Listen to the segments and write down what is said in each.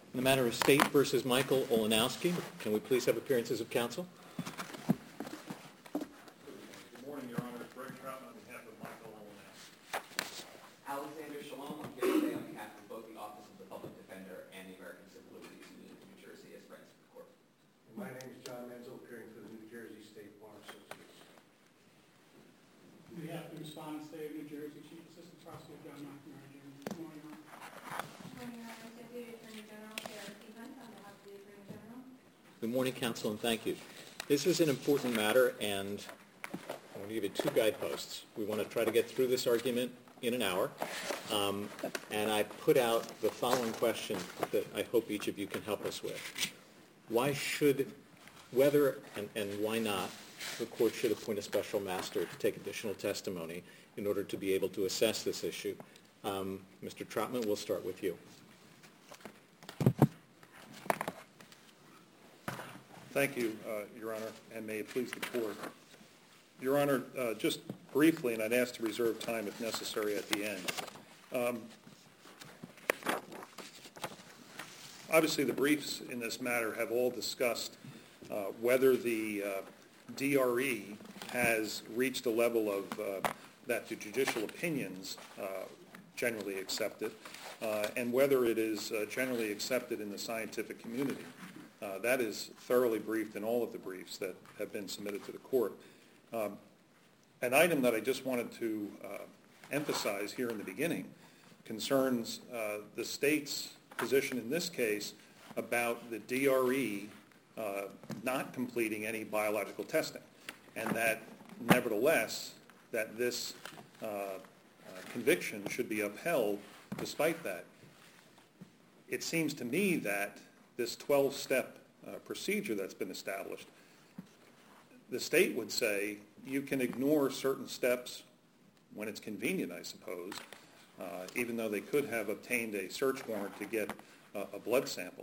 In the matter of State versus Michael Olenowski, can we please have appearances of counsel? Good morning, Your Honor. Greg Troutman on behalf of Michael Olenowski. Alexander Shalom, I'm here today on behalf of both the Office of the Public Defender and the American Civil Liberties Union of New Jersey as friends of the court. My name is John Menzel, appearing for the New Jersey State Bar Association. On behalf of the respondent, State of New Jersey, Chief Assistant Prosecutor John McNamara, Jr. Good morning, Your Honor. Good morning, Your Honor. Deputy Attorney General Sarah P. Hunt on behalf of the Attorney General. Good morning, counsel, and thank you. This is an important matter, and I want to give you two guideposts. We want to try to get through this argument in an hour, and I put out the following question that I hope each of you can help us with. Why should, whether and why not, the court should appoint a special master to take additional testimony in order to be able to assess this issue? Mr. Troutman, we'll start with you. Thank you, Your Honor, and may it please the court. Your Honor, just briefly, and I'd ask to reserve time if necessary at the end. Obviously, the briefs in this matter have all discussed whether the DRE has reached a level of that the judicial opinions generally accepted, and whether it is generally accepted in the scientific community. That is thoroughly briefed in all of the briefs that have been submitted to the court. An item that I just wanted to emphasize here in the beginning concerns the state's position in this case about the DRE not completing any biological testing, and that nevertheless that this conviction should be upheld despite that. It seems to me that this 12-step procedure that's been established, the state would say you can ignore certain steps when it's convenient, I suppose, even though they could have obtained a search warrant to get a blood sample.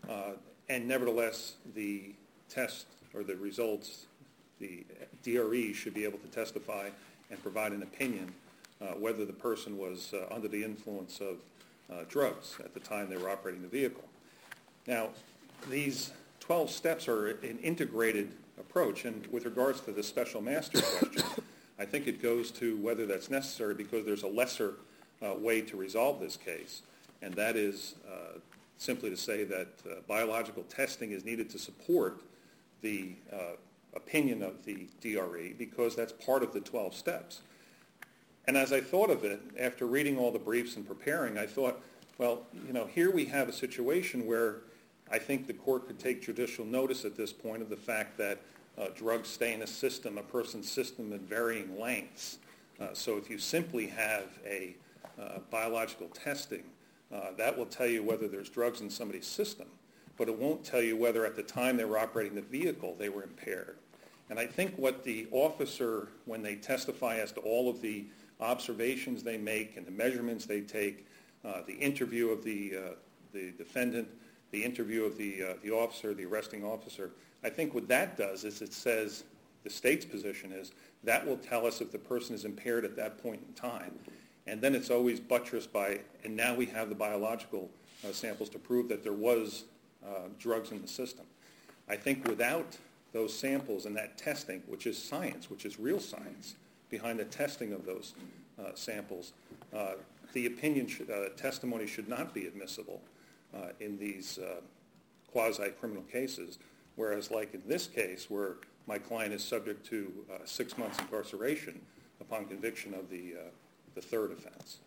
And nevertheless, the test or the results, the DRE should be able to testify and provide an opinion whether the person was under the influence of drugs at the time they were operating the vehicle. Now, these 12 steps are an integrated approach, and with regards to the special master question, I think it goes to whether that's necessary because there's a lesser way to resolve this case, and that is simply to say that biological testing is needed to support the opinion of the DRE because that's part of the 12 steps. And as I thought of it, after reading all the briefs and preparing, I thought, well, here we have a situation where I think the court could take judicial notice at this point of the fact that drugs stay in a person's system at varying lengths. So if you simply have a biological testing, that will tell you whether there's drugs in somebody's system, but it won't tell you whether at the time they were operating the vehicle they were impaired. And I think what the officer, when they testify as to all of the observations they make and the measurements they take, the interview of the defendant, the interview of the officer, the arresting officer, I think what that does is it says the state's position is that will tell us if the person is impaired at that point in time. And then it's always buttressed by, and now we have the biological samples to prove that there was drugs in the system. I think without those samples and that testing, which is science, which is real science, behind the testing of those samples, the opinion testimony should not be admissible in these quasi-criminal cases, whereas like in this case where my client is subject to 6 months incarceration upon conviction of the third offense.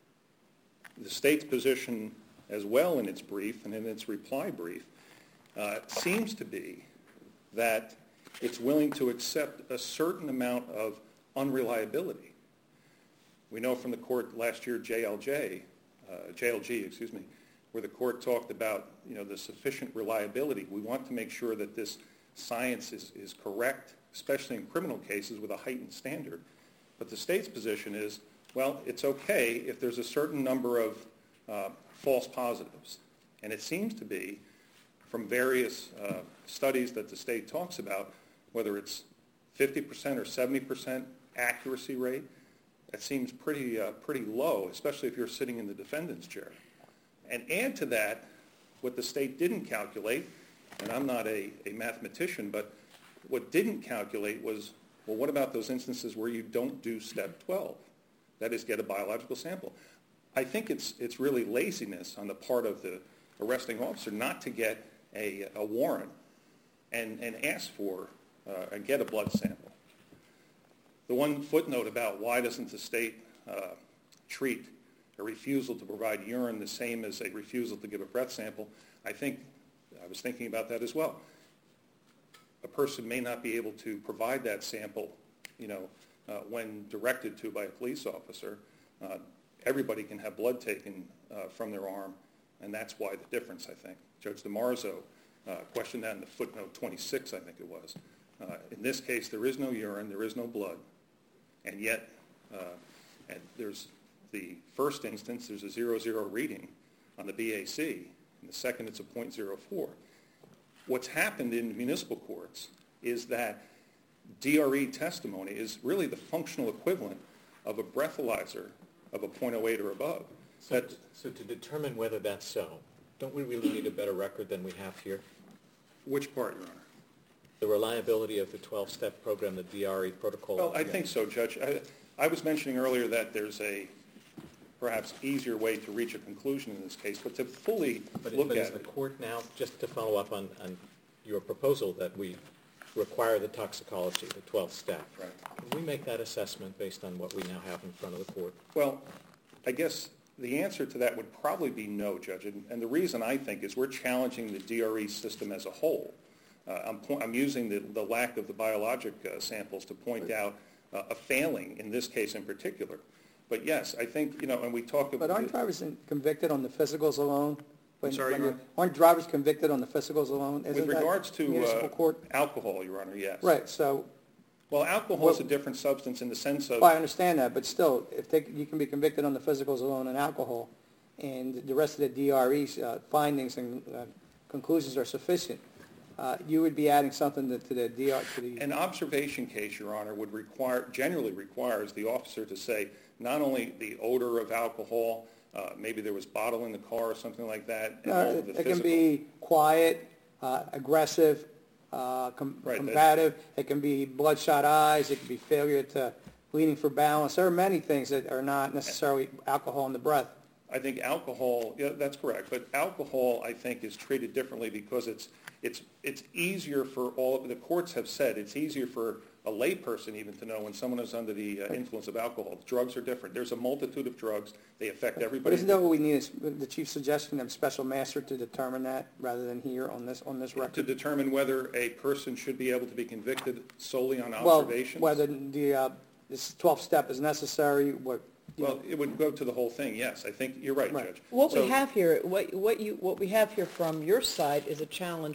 The state's position as well in its brief and in its reply brief seems to be that it's willing to accept a certain amount of unreliability. We know from the court last year, JLG, where the court talked about the sufficient reliability. We want to make sure that this science is correct, especially in criminal cases with a heightened standard. But the state's position is, well, it's okay if there's a certain number of false positives. And it seems to be, from various studies that the state talks about, whether it's 50% or 70% accuracy rate, that seems pretty low, especially if you're sitting in the defendant's chair. And add to that What the state didn't calculate, and I'm not a mathematician, but what didn't calculate was, well, what about those instances where you don't do step 12? That is, get a biological sample. I think it's really laziness on the part of the arresting officer not to get a warrant and ask for and get a blood sample. The one footnote about why doesn't the state treat a refusal to provide urine the same as a refusal to give a breath sample, I was thinking about that as well. A person may not be able to provide that sample, when directed to by a police officer. Everybody can have blood taken from their arm, and that's why the difference, I think. Judge DiMarzo questioned that in the footnote 26, I think it was. In this case, there is no urine, there is no blood, and yet and there's the first instance, there's a 0.0 reading on the BAC. In the second, it's a 0.04. What's happened in municipal courts is that DRE testimony is really the functional equivalent of a breathalyzer of a 0.08 or above. So to determine whether that's so, don't we really need a better record than we have here? Which part, Your Honor? The reliability of the 12-step program, the DRE protocol? Well, I think so, Judge. I was mentioning earlier that there's a perhaps easier way to reach a conclusion in this case, but to fully look but at is the it. court now, just to follow up on your proposal that we require the toxicology, the 12th step, Right. can we make that assessment based on what we now have in front of the court? Well, I guess the answer to that would probably be no, Judge. And the reason I think is we're challenging the DRE system as a whole. I'm using the lack of the biologic samples to point out a failing in this case in particular. But yes, I think, and we talk about... But aren't drivers convicted on the physicals alone? I'm sorry, Your Honor? Aren't drivers convicted on the physicals alone? With regards to municipal court? alcohol, Your Honor, yes. Right, so... Well, alcohol is a different substance in the sense of... Well, I understand that, but still, you can be convicted on the physicals alone and alcohol, and the rest of the DRE's findings and conclusions are sufficient. You would be adding something to the DR... To the An observation case, Your Honor, generally requires the officer to say not only the odor of alcohol, maybe there was bottle in the car or something like that, and all of the it can physical. be quiet, aggressive, combative. It can be bloodshot eyes. It can be failure to bleeding for balance. There are many things that are not necessarily alcohol in the breath. I think alcohol, yeah, that's correct. But alcohol, I think, is treated differently because it's easier for all of the courts have said it's easier for a layperson even to know when someone is under the influence of alcohol. Drugs are different. There's a multitude of drugs. They affect everybody. But isn't that what we need? Is the chief's suggestion of a special master to determine that rather than here on this record? To determine whether a person should be able to be convicted solely on observations? Well, whether this 12th step is necessary. Well, it would go to the whole thing. Yes, I think you're right, Judge. What we have here, what we have here from your side is a challenge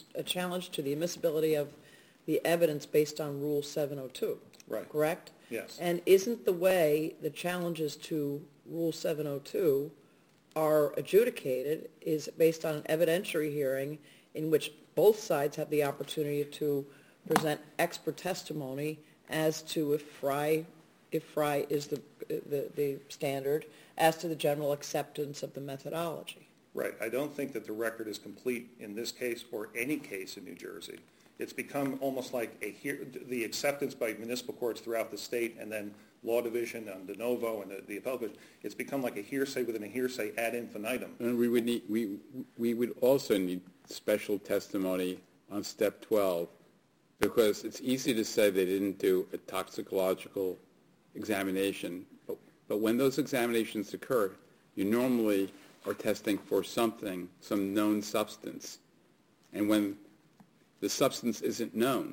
to the admissibility of the evidence based on Rule 702. Right. Correct? Yes. And isn't the way the challenges to Rule 702 are adjudicated is based on an evidentiary hearing in which both sides have the opportunity to present expert testimony as to if Fry is the standard, as to the general acceptance of the methodology. Right. I don't think that the record is complete in this case or any case in New Jersey. It's become almost like the acceptance by municipal courts throughout the state and then law division and de novo and the appellate. It's become like a hearsay within a hearsay ad infinitum. And we would also need special testimony on step 12 because it's easy to say they didn't do a toxicological examination, but when those examinations occur, you normally are testing for something, some known substance. And when the substance isn't known,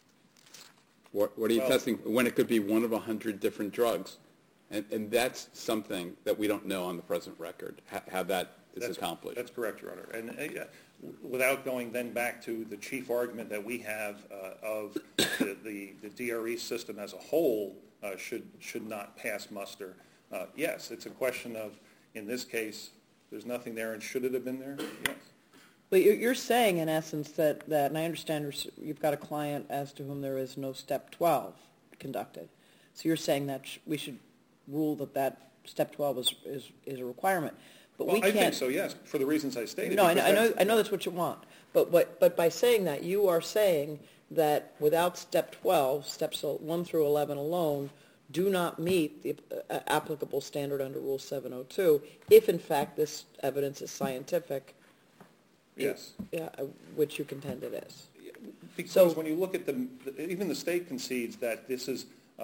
what are you testing? When it could be one of 100 different drugs. And that's something that we don't know on the present record, how that is accomplished. That's correct, Your Honor. And without going then back to the chief argument that we have of the DRE system as a whole should not pass muster, yes, it's a question of, in this case, there's nothing there, and should it have been there? Yes. But you're saying, in essence, that and I understand you've got a client as to whom there is no Step 12 conducted. So you're saying that we should rule that Step 12 is a requirement. But Well, we I can't. think so, yes, for the reasons I stated. No, because I know that's what you want. But by saying that, you are saying that without step 12, steps 1 through 11 alone do not meet the applicable standard under Rule 702, if in fact this evidence is scientific. Yes. Yeah, which you contend it is. Because So- when you look at even the state concedes that this is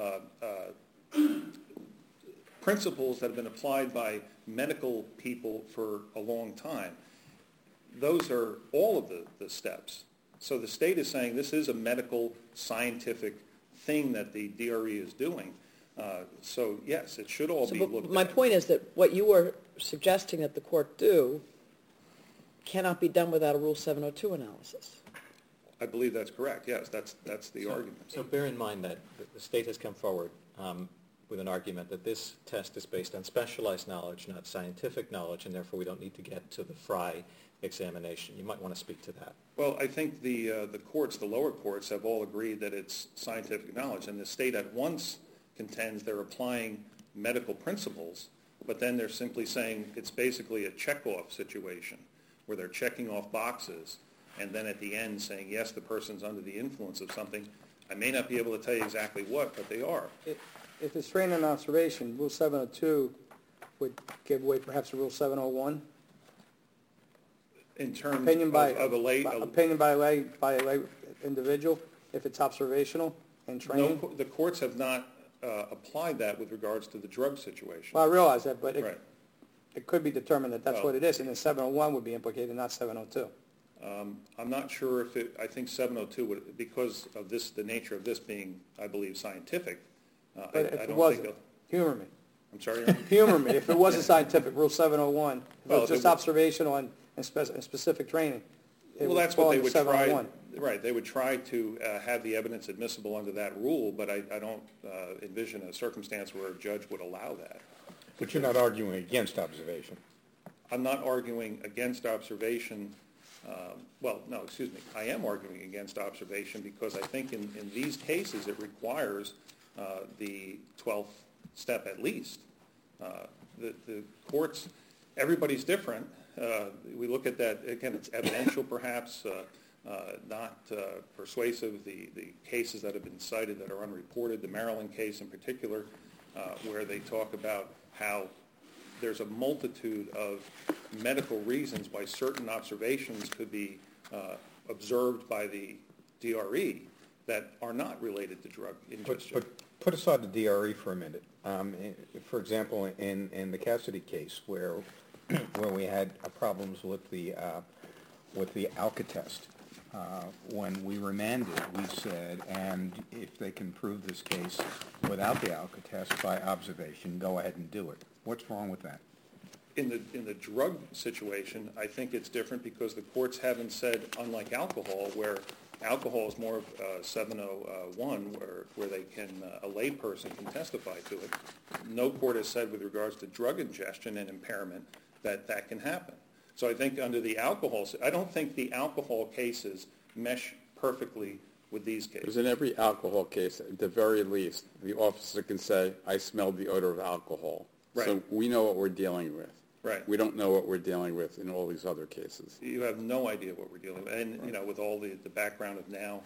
principles that have been applied by medical people for a long time. Those are all of the steps. So the state is saying this is a medical, scientific thing that the DRE is doing. So yes, it should all be looked at. My point is that what you are suggesting that the court do cannot be done without a Rule 702 analysis. I believe that's correct, yes, that's the argument. So bear in mind that the state has come forward with an argument that this test is based on specialized knowledge, not scientific knowledge, and therefore we don't need to get to the Frye examination. You might want to speak to that. Well, I think the courts, the lower courts, have all agreed that it's scientific knowledge, and the state at once contends they're applying medical principles, but then they're simply saying it's basically a check-off situation where they're checking off boxes, and then at the end saying, yes, the person's under the influence of something. I may not be able to tell you exactly what, but they are. If it's training and observation, Rule 702 would give way perhaps to Rule 701? In terms Opinion by of a lay... opinion by a lay individual, if it's observational and training? No, the courts have not applied that with regards to the drug situation. Well, I realize that, but Right. it could be determined that that's Well- what it is, and then 701 would be implicated, not 702. I'm not sure if I think 702 would, because of this, the nature of this being, I believe, scientific. But I if it don't wasn't, think... humor me. I'm sorry, Your Honor? Humor me. If it wasn't scientific, Rule 701, if it Well, was just it would- observational and specific training, it Well, would that's fall what they under would try, 701. right, they would try to have the evidence admissible under that rule, but I don't envision a circumstance where a judge would allow that. But you're not arguing against observation. I'm not arguing against observation, I am arguing against observation because I think in these cases it requires the 12th step at least. The courts, everybody's different. We look at that, again, it's evidential perhaps, not persuasive. The cases that have been cited that are unreported, the Maryland case in particular, where they talk about how there's a multitude of medical reasons why certain observations could be observed by the DRE that are not related to drug ingestion. But put aside the DRE for a minute. For example, in the Cassidy case, where we had problems with the Alka-Test, when we remanded, we said, and if they can prove this case without the Alka-Test by observation, go ahead and do it. What's wrong with that? In the drug situation, I think it's different because the courts haven't said, unlike alcohol, where alcohol is more of 701, where they can, a layperson can testify to it. No court has said with regards to drug ingestion and impairment that can happen. So I think under the alcohol, I don't think the alcohol cases mesh perfectly with these cases. Because in every alcohol case, at the very least, the officer can say, I smelled the odor of alcohol. Right. So we know what we're dealing with. Right. We don't know what we're dealing with in all these other cases. You have no idea what we're dealing with. And, you know, with all the background of now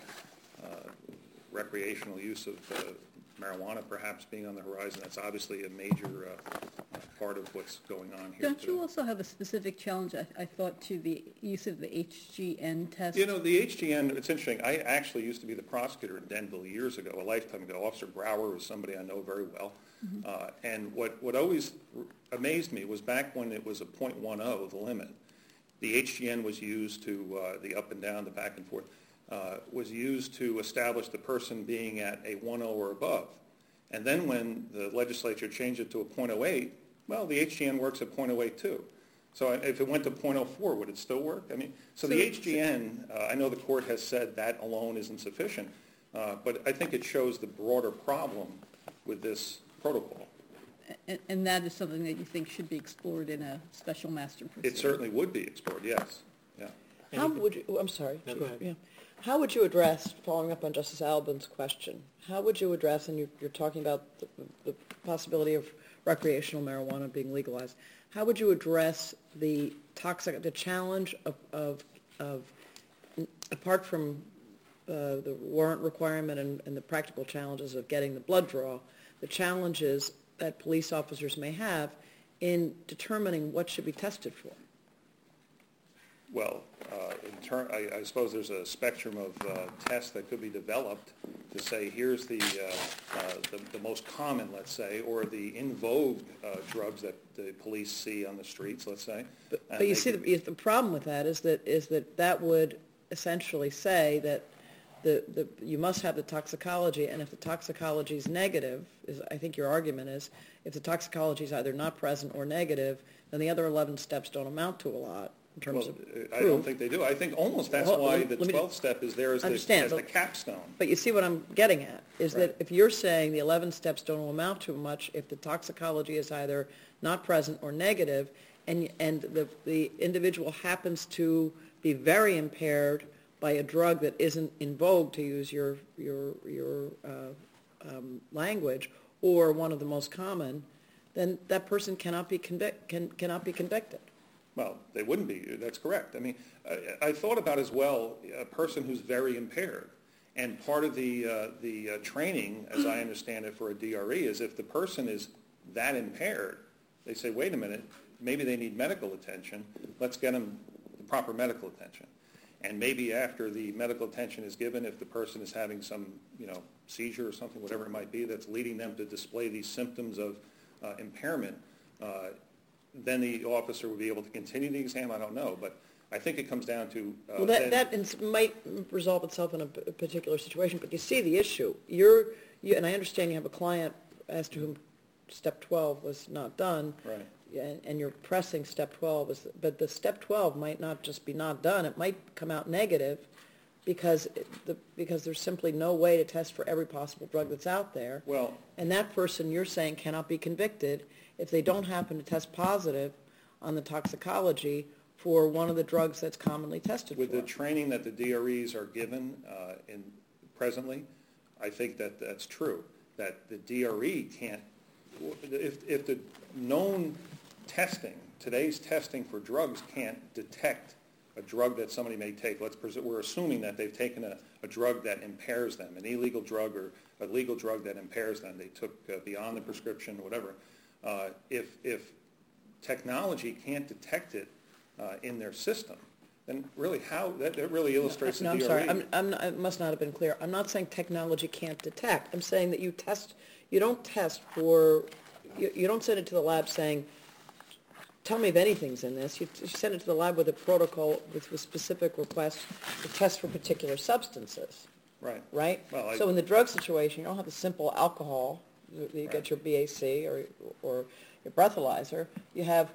recreational use of marijuana perhaps being on the horizon, that's obviously a major part of what's going on here. Don't you also have a specific challenge, I thought, to the use of the HGN test? You know, the HGN, it's interesting. I actually used to be the prosecutor in Denville years ago, a lifetime ago. Officer Brower was somebody I know very well. And what always amazed me was back when it was a .10, the limit, the HGN was used to, the up and down, the back and forth, was used to establish the person being at a 10 or above. And then when the legislature changed it to a .08, well, the HGN works at .08 too. So if it went to .04, would it still work? I mean, so the HGN, I know the court has said that alone isn't sufficient, but I think it shows the broader problem with this protocol. And that is something that you think should be explored in a special master procedure? It certainly would be explored, yes. Yeah. How would you, I'm sorry. No, go ahead. Yeah. How would you address, following up on Justice Albin's question, how would you address, and you're talking about the possibility of recreational marijuana being legalized, how would you address the challenge of apart from the warrant requirement and the practical challenges of getting the blood draw, the challenges that police officers may have in determining what should be tested for? Well, I suppose there's a spectrum of tests that could be developed to say here's the most common, let's say, or the in vogue drugs that the police see on the streets, let's say. But you see, the problem with that is that would essentially say that you must have the toxicology, and if the toxicology is negative, I think your argument is, if the toxicology is either not present or negative, then the other 11 steps don't amount to a lot in terms of proof. I don't think they do. I think almost that's why the 12th step is there as the capstone. But you see what I'm getting at, is that if you're saying the 11 steps don't amount to much, if the toxicology is either not present or negative, and the individual happens to be very impaired by a drug that isn't in vogue, to use your language, or one of the most common, then that person cannot be convicted. Well, they wouldn't be. That's correct. I mean, I thought about as well a person who's very impaired, and part of the training, as I understand it, for a DRE is if the person is that impaired, they say, wait a minute, maybe they need medical attention. Let's get them the proper medical attention. And maybe after the medical attention is given, if the person is having some, seizure or something, whatever it might be, that's leading them to display these symptoms of impairment, then the officer would be able to continue the exam. I don't know, but I think it comes down to... that might resolve itself in a particular situation, but you see the issue. And I understand you have a client as to whom Step 12 was not done. Right. And you're pressing Step 12, but the Step 12 might not just be not done. It might come out negative because there's simply no way to test for every possible drug that's out there. Well, and that person, you're saying, cannot be convicted if they don't happen to test positive on the toxicology for one of the drugs that's commonly tested with for. the training that the DREs are given presently, I think that's true, that the DRE can't, if the known testing, today's testing for drugs can't detect a drug that somebody may take. We're assuming that they've taken a drug that impairs them, an illegal drug or a legal drug that impairs them. They took beyond the prescription or whatever. If technology can't detect it in their system, then really that really illustrates the DRE. I'm sorry, I must not have been clear. I'm not saying technology can't detect. I'm saying that you don't test for, you don't send it to the lab saying, tell me if anything's in this. You send it to the lab with a protocol with specific requests to test for particular substances. Right. Right? Well, so in the drug situation, you don't have a simple alcohol. You get your BAC or your breathalyzer. You have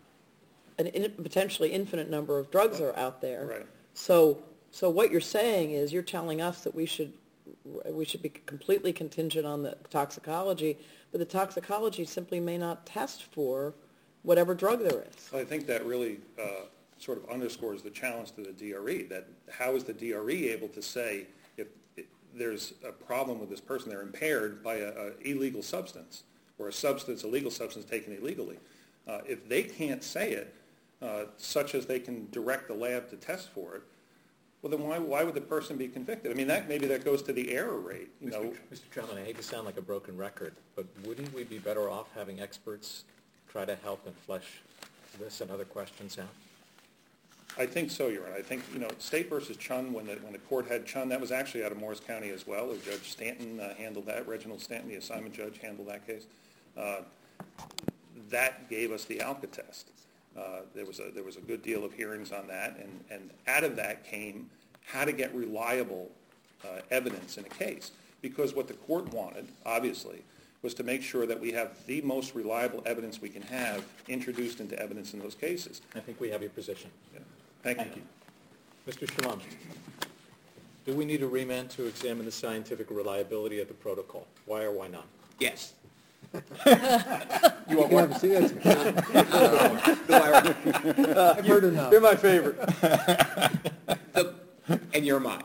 a potentially infinite number of drugs that are out there. Right. So what you're saying is you're telling us that we should be completely contingent on the toxicology, but the toxicology simply may not test for whatever drug there is. I think that really sort of underscores the challenge to the DRE, that how is the DRE able to say if there's a problem with this person, they're impaired by an illegal substance or a legal substance taken illegally. If they can't say it, such as they can direct the lab to test for it, well, then why would the person be convicted? I mean, maybe that goes to the error rate. Mr. Troutman, I hate to sound like a broken record, but wouldn't we be better off having experts try to help and flesh this and other questions out? I think so, Your Honor. I think, State versus Chun, when the court had Chun, that was actually out of Morris County as well. Judge Stanton handled that. Reginald Stanton, the assignment judge, handled that case. That gave us the ALCA test. There was a good deal of hearings on that, and out of that came how to get reliable evidence in a case. Because what the court wanted, obviously, was to make sure that we have the most reliable evidence we can have introduced into evidence in those cases. I think we have your position. Yeah. Thank you. Mr. Shalom, do we need a remand to examine the scientific reliability of the protocol? Why or why not? Yes. You want more? See, that's I've heard enough. You're my favorite. And you're mine.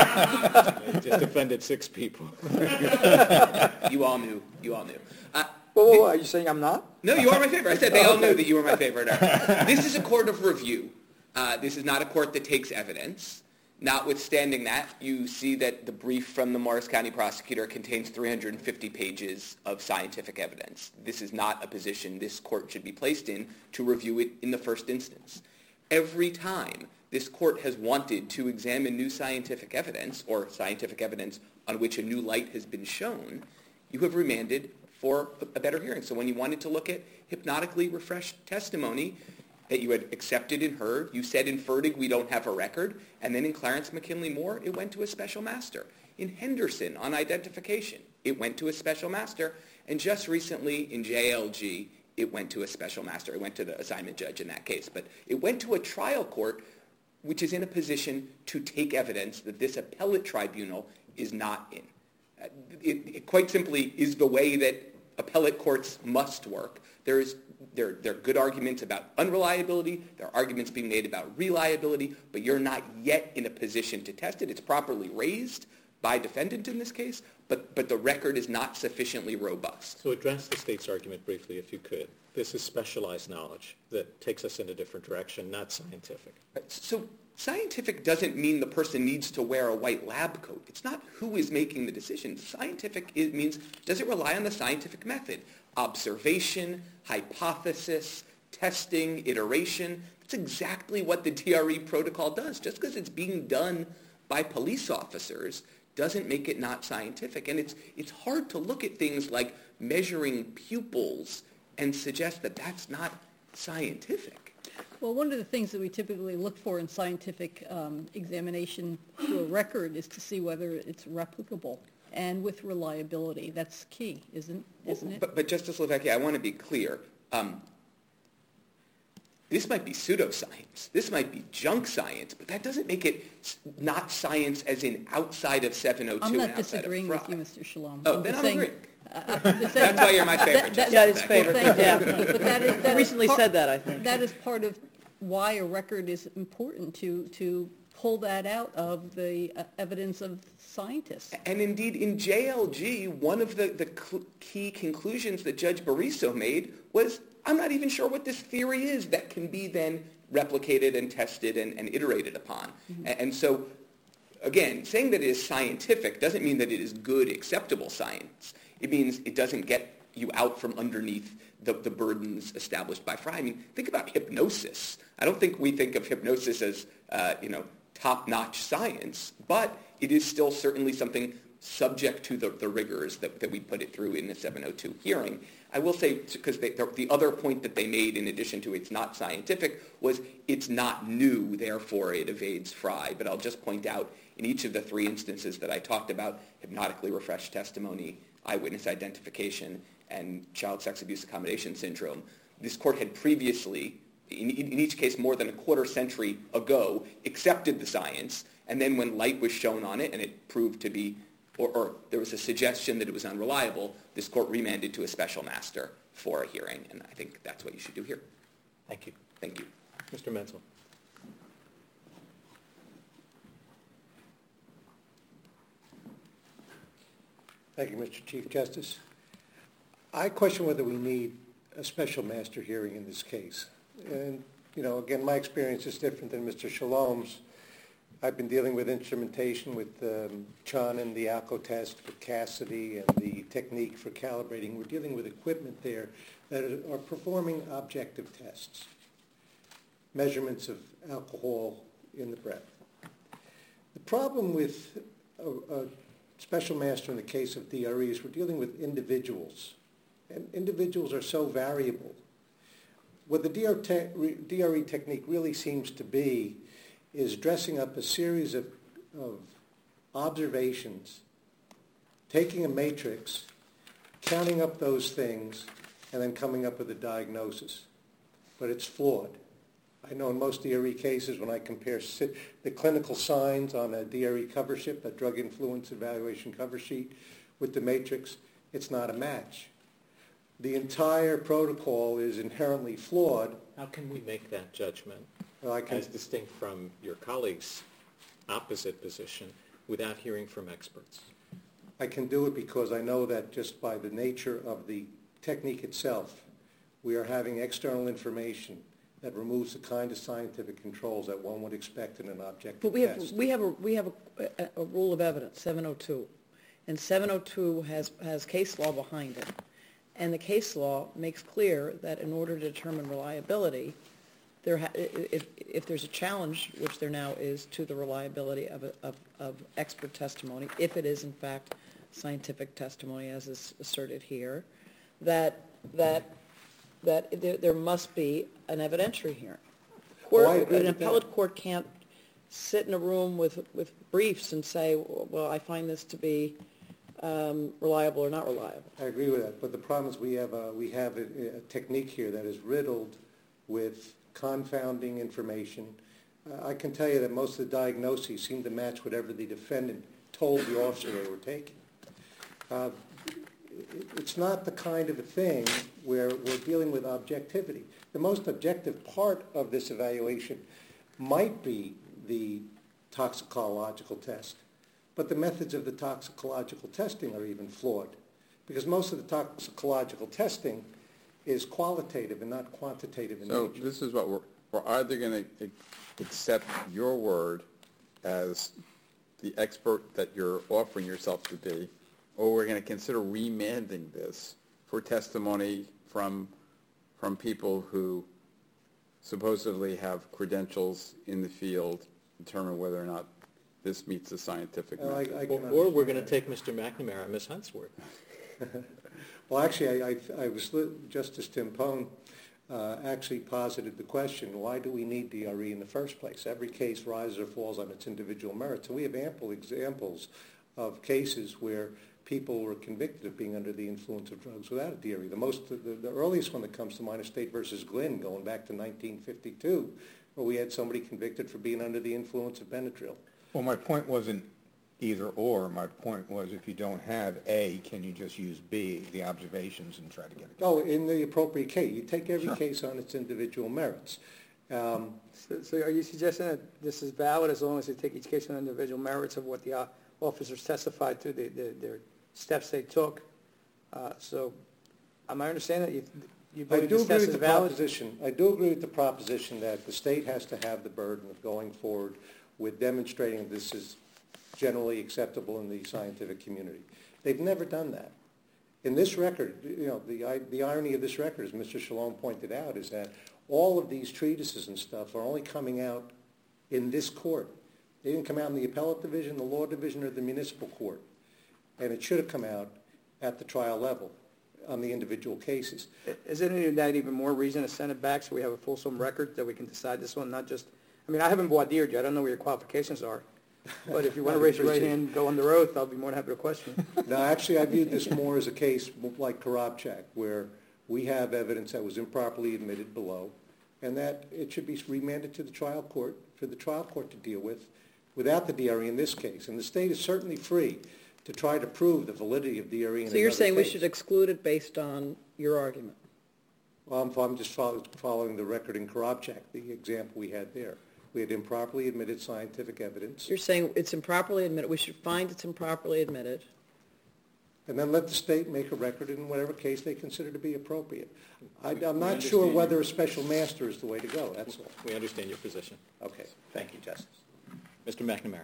I just offended 6 people. You all knew. Whoa, are you saying I'm not? No, you are my favorite. I said they all knew that you were my favorite. This is a court of review. This is not a court that takes evidence. Notwithstanding that, you see that the brief from the Morris County prosecutor contains 350 pages of scientific evidence. This is not a position this court should be placed in to review it in the first instance. Every time this court has wanted to examine new scientific evidence or scientific evidence on which a new light has been shown, you have remanded for a better hearing. So when you wanted to look at hypnotically refreshed testimony that you had accepted and heard, you said in Fertig we don't have a record, and then in Clarence McKinley Moore it went to a special master. In Henderson on identification, it went to a special master, and just recently in JLG it went to a special master. It went to the assignment judge in that case, but it went to a trial court which is in a position to take evidence that this appellate tribunal is not in. It quite simply is the way that appellate courts must work. There are good arguments about unreliability. There are arguments being made about reliability, but you're not yet in a position to test it. It's properly raised by defendant in this case, but the record is not sufficiently robust. So address the state's argument briefly, if you could. This is specialized knowledge that takes us in a different direction, not scientific. So scientific doesn't mean the person needs to wear a white lab coat. It's not who is making the decision. Scientific means, does it rely on the scientific method? Observation, hypothesis, testing, iteration. That's exactly what the DRE protocol does. Just because it's being done by police officers doesn't make it not scientific. And it's hard to look at things like measuring pupils and suggest that that's not scientific. Well, one of the things that we typically look for in scientific examination through a record is to see whether it's replicable. And with reliability, that's key, isn't it? But Justice Levesque, I want to be clear. This might be pseudoscience. This might be junk science, but that doesn't make it not science as in outside of 702 I'm and not outside of disagreeing fraud. with you, Mr. Shalom. Oh, then I'm saying, agreeing. That's why you're my favorite, Justice Yeah, his Levesque. favorite. Thank you. Yeah. But that is I recently part- said that, I think. That is part of why a record is important, to pull that out of the evidence of scientists. And indeed, in JLG, one of the key conclusions that Judge Bariso made was, I'm not even sure what this theory is that can be then replicated and tested and iterated upon. Mm-hmm. And so, again, saying that it is scientific doesn't mean that it is good, acceptable science. It means it doesn't get you out from underneath the burdens established by Frye. I mean, think about hypnosis. I don't think we think of hypnosis as, top-notch science, but it is still certainly something subject to the rigors that we put it through in the 702 hearing. I will say, because the other point that they made in addition to it's not scientific was it's not new, therefore it evades Frye. But I'll just point out in each of the three instances that I talked about, hypnotically refreshed testimony, eyewitness identification, and child sex abuse accommodation syndrome, this court had previously, in each case more than a quarter century ago, accepted the science, and then when light was shown on it and it proved to be, or there was a suggestion that it was unreliable, this court remanded to a special master for a hearing, and I think that's what you should do here. Thank you. Thank you. Mr. Menzel. Thank you, Mr. Chief Justice. I question whether we need a special master hearing in this case. And, again, my experience is different than Mr. Shalom's. I've been dealing with instrumentation with Chun and the ALCO test, with Cassidy, and the technique for calibrating. We're dealing with equipment there that are performing objective tests, measurements of alcohol in the breath. The problem with a special master in the case of DRE is we're dealing with individuals, and individuals are so variable. What the DRE technique really seems to be is dressing up a series of observations, taking a matrix, counting up those things, and then coming up with a diagnosis. But it's flawed. I know in most DRE cases, when I compare the clinical signs on a DRE cover sheet, a drug influence evaluation cover sheet, with the matrix, it's not a match. The entire protocol is inherently flawed. How can we make that judgment, Well, as distinct from your colleague's opposite position, without hearing from experts? I can do it because I know that just by the nature of the technique itself, we are having external information that removes the kind of scientific controls that one would expect in an objective But test. we have a rule of evidence, 702, and 702 has case law behind it. And the case law makes clear that in order to determine reliability, if there's a challenge, which there now is, to the reliability of expert testimony, if it is in fact scientific testimony as is asserted here, that there must be an evidentiary hearing. An appellate court can't sit in a room with briefs and say, well, I find this to be reliable or not reliable. I agree with that, but the problem is we have a technique here that is riddled with confounding information. I can tell you that most of the diagnoses seem to match whatever the defendant told the officer they were taking. It's not the kind of a thing where we're dealing with objectivity. The most objective part of this evaluation might be the toxicological test, but the methods of the toxicological testing are even flawed, because most of the toxicological testing is qualitative and not quantitative in nature. So this is what we're either going to accept your word as the expert that you're offering yourself to be, or we're going to consider remanding this for testimony from people who supposedly have credentials in the field, determine whether or not this meets the scientific method. Or we're going to take Mr. McNamara and Ms. Hunt's word. Well, actually, I was Justice Tim Pone actually posited the question: why do we need DRE in the first place? Every case rises or falls on its individual merits, and we have ample examples of cases where people were convicted of being under the influence of drugs without a DRE. The earliest one that comes to mind is State versus Glynn, going back to 1952, where we had somebody convicted for being under the influence of Benadryl. Well, my point wasn't either or. My point was, if you don't have A, can you just use B, the observations, and try to get it? Oh, in the appropriate case. You take every case on its individual merits. So are you suggesting that this is valid as long as you take each case on individual merits of what the officers testified to, their steps they took? So am I understanding that you believe this test is valid? I do agree with the proposition that the state has to have the burden of going forward with demonstrating this is generally acceptable in the scientific community. They've never done that. In this record, the irony of this record, as Mr. Shalom pointed out, is that all of these treatises and stuff are only coming out in this court. They didn't come out in the appellate division, the law division, or the municipal court. And it should have come out at the trial level on the individual cases. Isn't that even more reason to send it back so we have a fulsome record that we can decide this one, not just... I mean, I haven't voir dired you. I don't know what your qualifications are. But if you want to raise your right hand and go under oath, I'll be more than happy to question. No, actually, I viewed this more as a case like Karabchak, where we have evidence that was improperly admitted below, and that it should be remanded to the trial court for the trial court to deal with without the DRE in this case. And the state is certainly free to try to prove the validity of DRE in another case. So you're saying we should exclude it based on your argument? Well, I'm just following the record in Karabchak, the example we had there. We had improperly admitted scientific evidence. You're saying it's improperly admitted. We should find it's improperly admitted. And then let the state make a record in whatever case they consider to be appropriate. I'm not sure whether a special master is the way to go, that's all. We understand your position. Okay. Thank you, Justice. Mr. McNamara.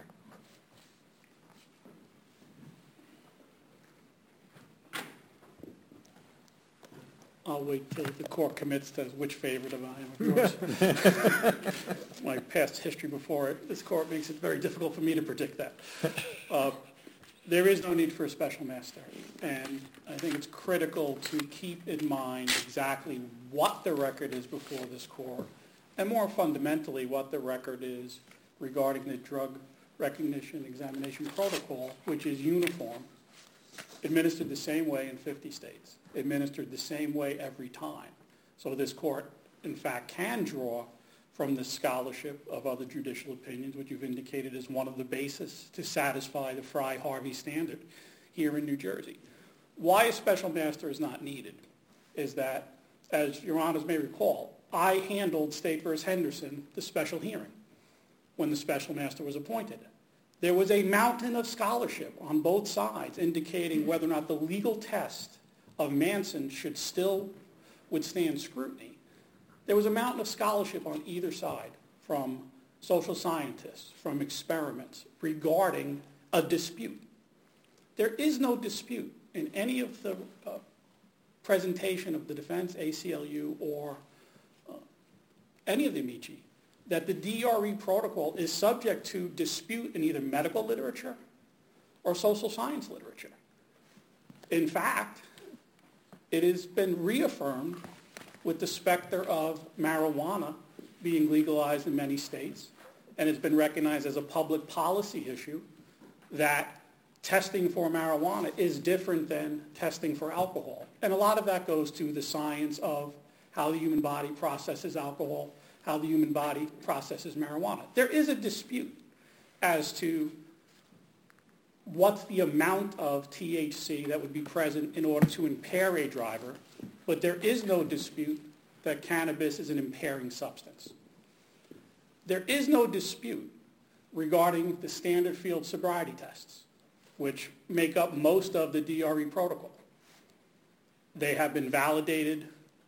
I'll wait till the court commits to which favorite of I am, of course. My past history before this court makes it very difficult for me to predict that. There is no need for a special master, and I think it's critical to keep in mind exactly what the record is before this court, and more fundamentally, what the record is regarding the drug recognition examination protocol, which is uniform, administered the same way in 50 states, administered the same way every time. So this court, in fact, can draw from the scholarship of other judicial opinions, which you've indicated is one of the bases to satisfy the Frye-Harvey standard here in New Jersey. Why a special master is not needed is that, as Your Honors may recall, I handled State v. Henderson, the special hearing, when the special master was appointed. There was a mountain of scholarship on both sides indicating whether or not the legal test of Manson should still withstand scrutiny, there was a mountain of scholarship on either side, from social scientists, from experiments, regarding a dispute. There is no dispute in any of the presentation of the defense, ACLU, or any of the amici, that the DRE protocol is subject to dispute in either medical literature or social science literature. In fact, it has been reaffirmed with the specter of marijuana being legalized in many states, and it's been recognized as a public policy issue that testing for marijuana is different than testing for alcohol. And a lot of that goes to the science of how the human body processes alcohol, how the human body processes marijuana. There is a dispute as to what's the amount of THC that would be present in order to impair a driver, but there is no dispute that cannabis is an impairing substance. There is no dispute regarding the standard field sobriety tests, which make up most of the DRE protocol. They have been validated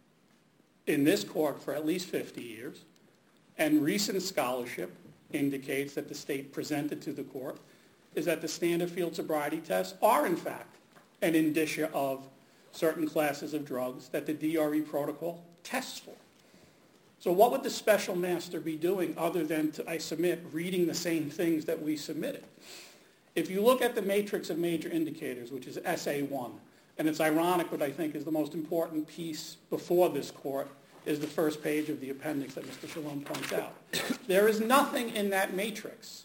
in this court for at least 50 years, and recent scholarship indicates that the state presented to the court is that the standard field sobriety tests are, in fact, an indicia of certain classes of drugs that the DRE protocol tests for. So what would the special master be doing other than, I submit, reading the same things that we submitted? If you look at the matrix of major indicators, which is SA1, and it's ironic, but I think is the most important piece before this court, is the first page of the appendix that Mr. Shalom points out. There is nothing in that matrix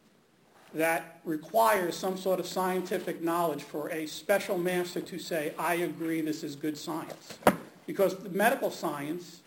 that requires some sort of scientific knowledge for a special master to say, I agree, this is good science. Because the medical scientists,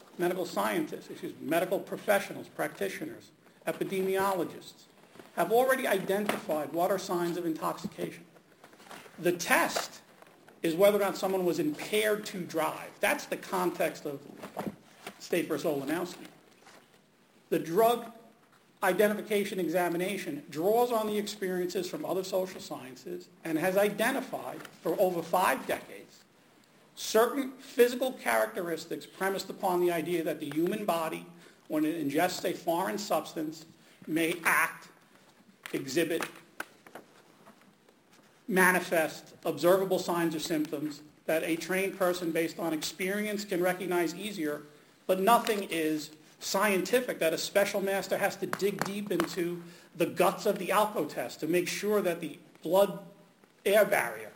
medical professionals, practitioners, epidemiologists, have already identified what are signs of intoxication. The test is whether or not someone was impaired to drive. That's the context of State versus Olenowski. The drug identification examination draws on the experiences from other social sciences and has identified for over 5 decades certain physical characteristics premised upon the idea that the human body, when it ingests a foreign substance, may act, exhibit, manifest observable signs or symptoms that a trained person based on experience can recognize easier, but nothing is scientific that a special master has to dig deep into the guts of the ALCO test to make sure that the blood-air barrier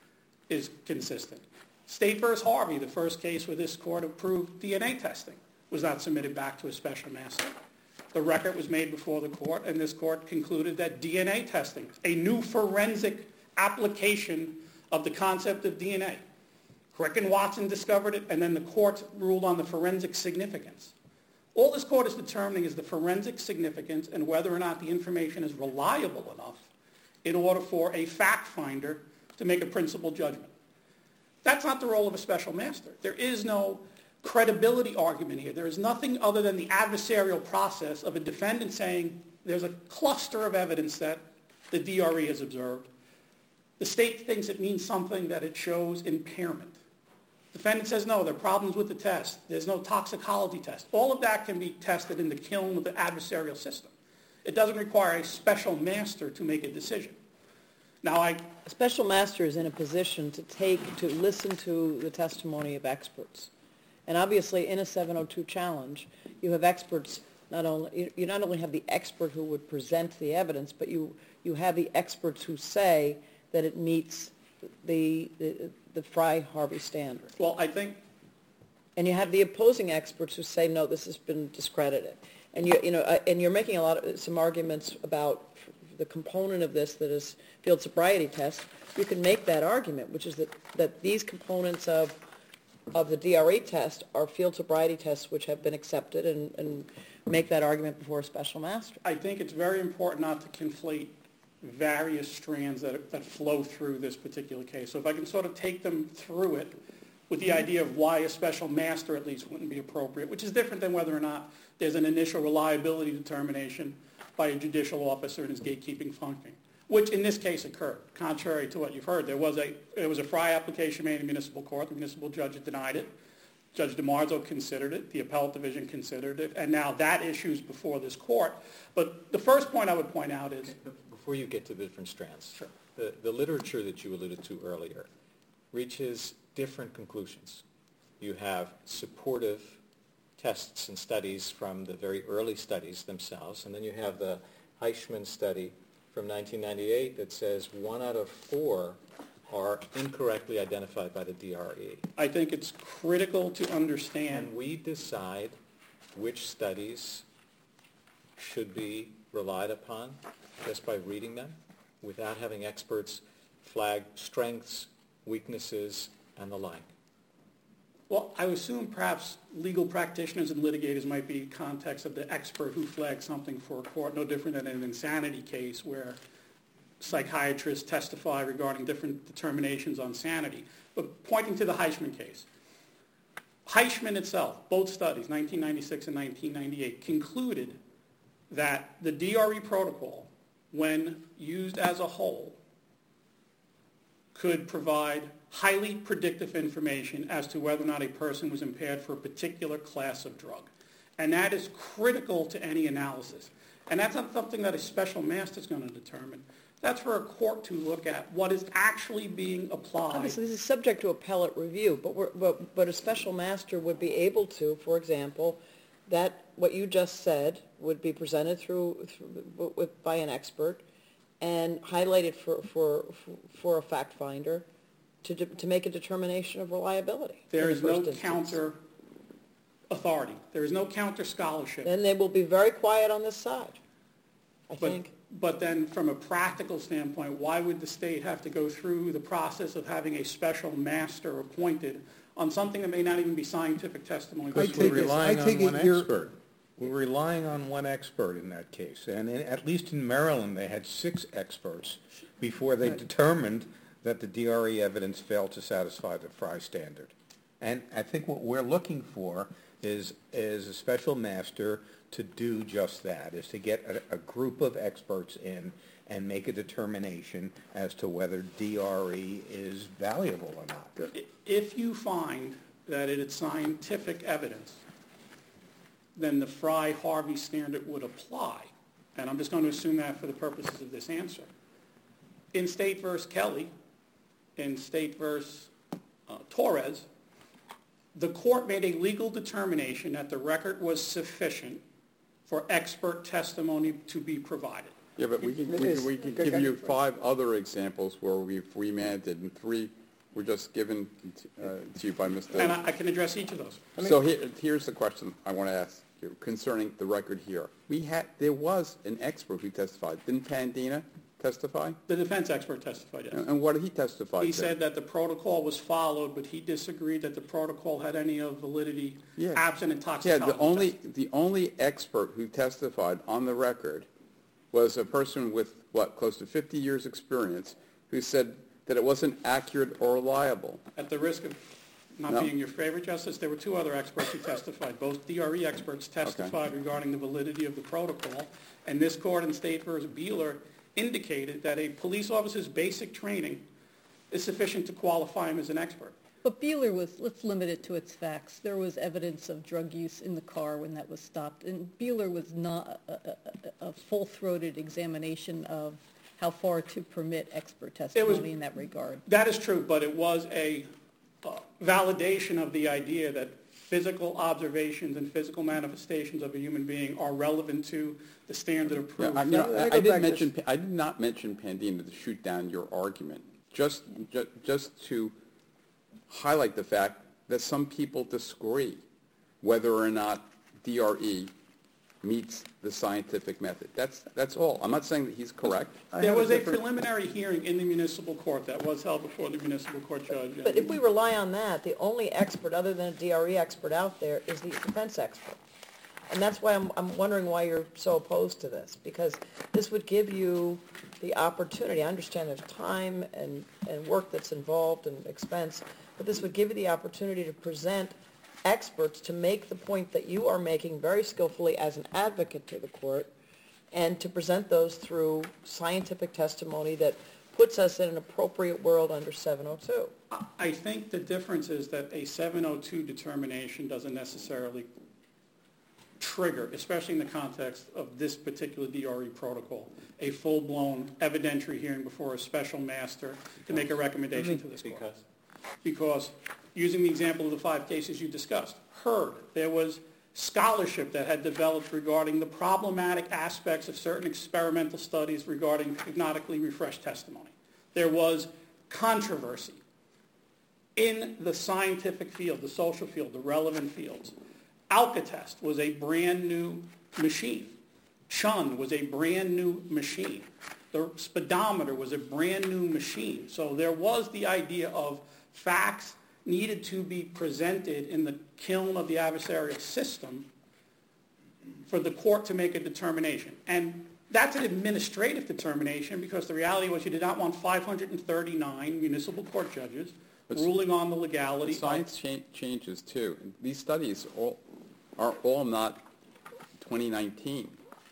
is consistent. State versus Harvey, the first case where this court approved DNA testing, was not submitted back to a special master. The record was made before the court, and this court concluded that DNA testing, a new forensic application of the concept of DNA. Crick and Watson discovered it, and then the court ruled on the forensic significance. All this court is determining is the forensic significance and whether or not the information is reliable enough in order for a fact finder to make a principled judgment. That's not the role of a special master. There is no credibility argument here. There is nothing other than the adversarial process of a defendant saying there's a cluster of evidence that the DRE has observed. The state thinks it means something, that it shows impairment. Defendant says, no, there are problems with the test. There's no toxicology test. All of that can be tested in the kiln of the adversarial system. It doesn't require a special master to make a decision. Now, a special master is in a position to listen to the testimony of experts. And obviously, in a 702 challenge, you have experts. You not only have the expert who would present the evidence, but you have the experts who say that it meets the Frye-Harvey standard. Well, I think... And you have the opposing experts who say, no, this has been discredited. And and you're making some arguments about the component of this that is field sobriety test. You can make that argument, which is that these components of the DRE test are field sobriety tests which have been accepted, and make that argument before a special master. I think it's very important not to conflate various strands that flow through this particular case. So if I can sort of take them through it with the idea of why a special master at least wouldn't be appropriate, which is different than whether or not there's an initial reliability determination by a judicial officer in his gatekeeping function. which in this case occurred, contrary to what you've heard. There was a Frye application made in municipal court. The municipal judge denied it. Judge DiMarzo considered it. The appellate division considered it. And now that issue's before this court. But the first point I would point out is... Before you get to the different strands, sure. The literature that you alluded to earlier reaches different conclusions. You have supportive tests and studies from the very early studies themselves, and then you have the Heichman study from 1998 that says 1 out of 4 are incorrectly identified by the DRE. I think it's critical to understand. Can we decide which studies should be relied upon just by reading them without having experts flag strengths, weaknesses, and the like? Well, I would assume perhaps legal practitioners and litigators might be in context of the expert who flagged something for a court, no different than an insanity case where psychiatrists testify regarding different determinations on sanity. But pointing to the Heichman case, Heichman itself, both studies, 1996 and 1998, concluded that the DRE protocol, when used as a whole, could provide highly predictive information as to whether or not a person was impaired for a particular class of drug. And that is critical to any analysis. And that's not something that a special master is going to determine. That's for a court to look at what is actually being applied. Obviously, this is subject to appellate review, but a special master would be able to, for example, that what you just said would be presented by an expert and highlighted for a fact finder to make a determination of reliability. There is no counter authority. There is no counter scholarship. Then they will be very quiet on this side, I think. But then from a practical standpoint, why would the state have to go through the process of having a special master appointed on something that may not even be scientific testimony? Because we're relying on one expert. We're relying on one expert in that case. And at least in Maryland, they had 6 experts before they determined that the DRE evidence failed to satisfy the Frye standard. And I think what we're looking for is a special master to do just that, is to get a group of experts in and make a determination as to whether DRE is valuable or not. If you find that it is scientific evidence, then the Frye-Harvey standard would apply. And I'm just going to assume that for the purposes of this answer. In State v. Kelly, in State v. Torres, the court made a legal determination that the record was sufficient for expert testimony to be provided. Yeah, but we can give you 5 other examples where we've remanded, and 3 were just given to you by Mr. And I can address each of those. So here's the question I want to ask you concerning the record here. There was an expert who testified. Didn't Pandina testify? The defense expert testified, yes. And what did he testify to? He said that the protocol was followed, but he disagreed that the protocol had any of validity absent in toxicology. Yeah, the only expert who testified on the record was a person with, close to 50 years experience who said that it wasn't accurate or reliable. At the risk of not being your favorite, Justice, there were 2 other experts who testified. Both DRE experts testified regarding the validity of the protocol, and this court in State v. Beeler indicated that a police officer's basic training is sufficient to qualify him as an expert. But Beeler let's limit it to its facts. There was evidence of drug use in the car when that was stopped, and Beeler was not a full-throated examination of how far to permit expert testimony in that regard. That is true, but it was a validation of the idea that physical observations and physical manifestations of a human being are relevant to the standard of proof. I did not mention Pandina to shoot down your argument, just to highlight the fact that some people disagree whether or not DRE meets the scientific method. That's all. I'm not saying that he's correct. There was a preliminary hearing in the municipal court that was held before the municipal court judge. But if we rely on that, the only expert other than a DRE expert out there is the defense expert. And that's why I'm wondering why you're so opposed to this, because this would give you the opportunity. I understand there's time and work that's involved and expense, but this would give you the opportunity to present experts to make the point that you are making very skillfully as an advocate to the court and to present those through scientific testimony that puts us in an appropriate world under 702. I think the difference is that a 702 determination doesn't necessarily trigger, especially in the context of this particular DRE protocol, a full-blown evidentiary hearing before a special master to make a recommendation to this court. Because using the example of the 5 cases you discussed, there was scholarship that had developed regarding the problematic aspects of certain experimental studies regarding hypnotically refreshed testimony. There was controversy in the scientific field, the social field, the relevant fields. Alka-Test was a brand new machine. Chun was a brand new machine. The speedometer was a brand new machine. So there was the idea of facts needed to be presented in the kiln of the adversarial system for the court to make a determination. And that's an administrative determination because the reality was you did not want 539 municipal court judges ruling on the legality. Science changes too. These studies are all not 2019.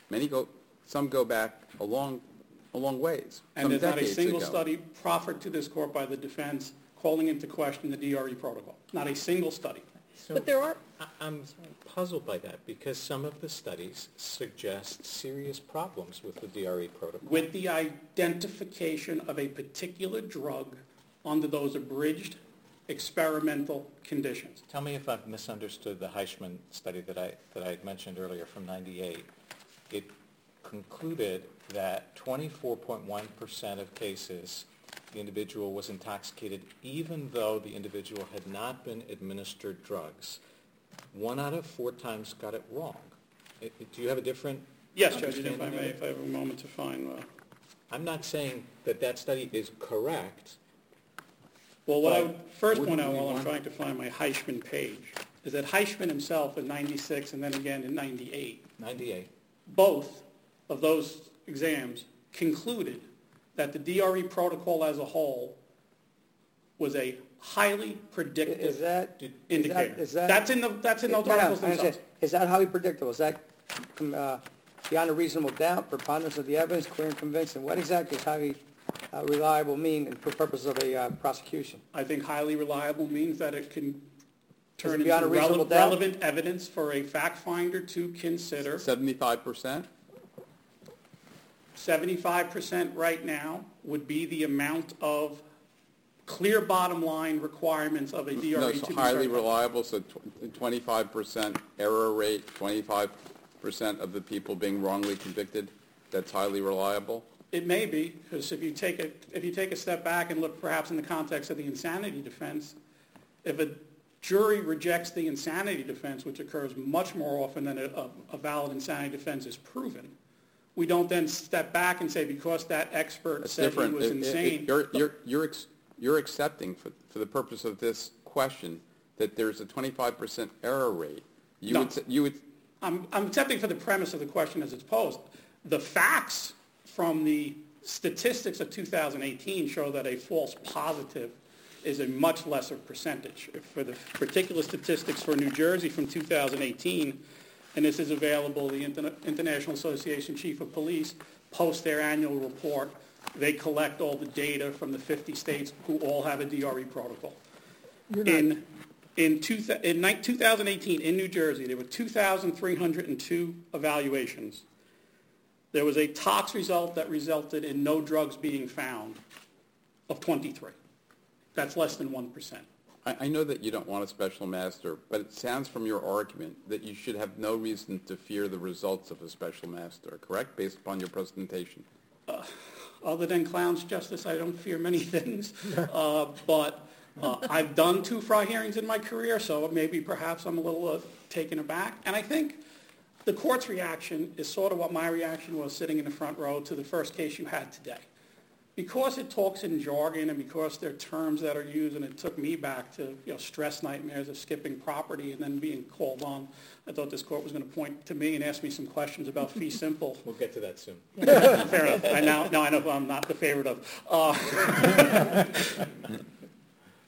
Some go back a long ways. And there's not a single study proffered to this court by the defense calling into question the DRE protocol. Not a single study. So But there are... I'm puzzled by that because some of the studies suggest serious problems with the DRE protocol. With the identification of a particular drug under those abridged experimental conditions. Tell me if I've misunderstood the Heichmann study that I had mentioned earlier from 98. It concluded that 24.1% of cases the individual was intoxicated even though the individual had not been administered drugs. 1 out of 4 times got it wrong. Do you have a different Yes, Judge, if I may, if I have a moment to find... I'm not saying that study is correct. Well, what I would first point out while I'm trying to find my Heichmann page is that Heichmann himself in 96 and then again in 98. 98. Both of those exams concluded that the DRE protocol as a whole was a highly predictive indicator. That's in those articles themselves. Is that highly predictable? Is that beyond a reasonable doubt, preponderance of the evidence, clear and convincing? What exactly does highly reliable mean for purposes of a prosecution? I think highly reliable means that it can turn beyond into a reasonable doubt? relevant evidence for a fact finder to consider. 75%? 75% right now would be the amount of clear bottom line requirements of a DRE No, to so be highly certified. reliable, so 25% error rate, 25% of the people being wrongly convicted, that's highly reliable? It may be, because if you take a step back and look perhaps in the context of the insanity defense, if a jury rejects the insanity defense, which occurs much more often than a valid insanity defense is proven, we don't then step back and say because that expert said he was insane. You're accepting for the purpose of this question that there's a 25% error rate. I'm accepting for the premise of the question as it's posed. The facts from the statistics of 2018 show that a false positive is a much lesser percentage. For the particular statistics for New Jersey from 2018, and this is available, the International Association Chief of Police posts their annual report. They collect all the data from the 50 states who all have a DRE protocol. In 2018 in New Jersey, there were 2,302 evaluations. There was a tox result that resulted in no drugs being found of 23. That's less than 1%. I know that you don't want a special master, but it sounds from your argument that you should have no reason to fear the results of a special master, correct, based upon your presentation? Other than clowns, Justice, I don't fear many things. But I've done 2 FRA hearings in my career, so maybe perhaps I'm a little taken aback. And I think the court's reaction is sort of what my reaction was sitting in the front row to the first case you had today. Because it talks in jargon and because there are terms that are used, and it took me back to stress nightmares of skipping property and then being called on, I thought this court was going to point to me and ask me some questions about fee simple. We'll get to that soon. Fair enough. Now I know who I'm not the favorite of.